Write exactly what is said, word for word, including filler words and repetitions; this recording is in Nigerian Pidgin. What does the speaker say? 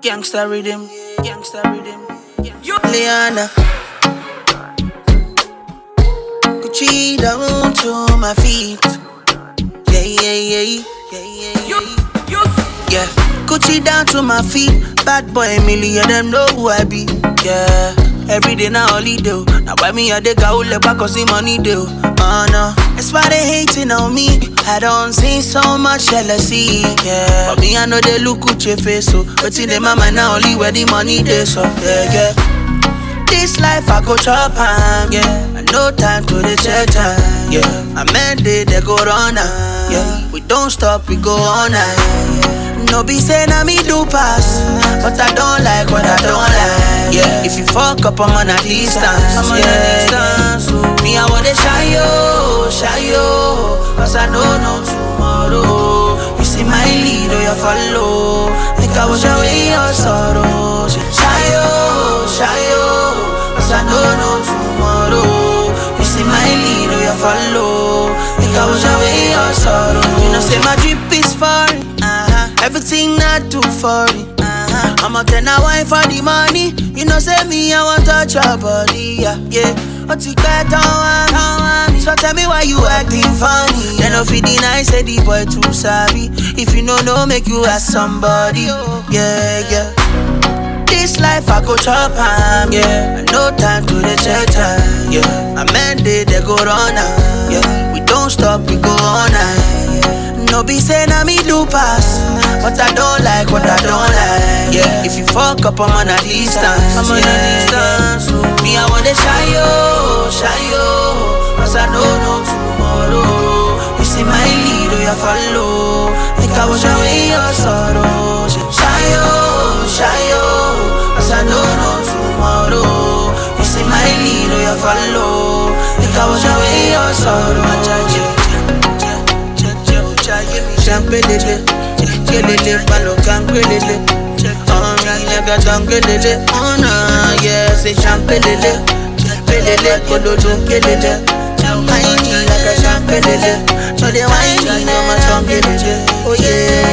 Gangsta rhythm, gangsta rhythm. Liana, Gucci down to my feet. Yeah, yeah, yeah, yeah, yeah, yeah. Yeah, Gucci down to my feet. Bad boy, million them know who I be. Yeah, every day na holiday. Now why me a dey go le back cause the money do. Oh no, that's why they hating on me. I don't see so much jealousy. Yeah, but me I know they look at your face so. But in the mama now only where the money dey so. Yeah, yeah. This life I go chop am, yeah. And no time to the check time, yeah. I meant they they go run am, yeah. We don't stop, we go on am. No be say na me do pass, but I don't like what I don't like, yeah. If you fuck up, I'm on a distance, I'm on yeah. a distance. So me I want to shy yo, shy yo, cause I know no tomorrow. You see my lead or you follow, like I was away your sorrow. Shy yo, shy yo. I know no tomorrow. You see my lead or you follow. Think I was away your sorrow. You know say my drip is foreign, uh-huh. Everything not too foreign, uh-huh. I'm a ten a wine for the money. You know say me I want touch your body, yeah, yeah. But you can't on me. So tell me why you acting funny. Then no feed deny say the boy too savvy. If you know no make you ask somebody, yeah, yeah. This life I go chop am, yeah. No time to the check time, yeah. I meant they, they go run am, yeah. We don't stop, we go on am. No be say na me do pass, but I don't like what I don't like, yeah. If you fuck up, I'm on a distance, I'm on yeah, a distance. Yeah. Me I want to shy yo, shy yo, cause I know no tomorrow. You see my lead or you follow, like I was away your sorrow. Shy yo, shy yo. I know no tomorrow. You see my lead or you follow. Think I was away your sorrow. Champelele, kelele, palo kankelele. Oh me nigga dangelele. Oh na yeah, say champelele, pelele, kololo kelele. Whiny like a champelele, so they whiny no my champelele. Oh yeah.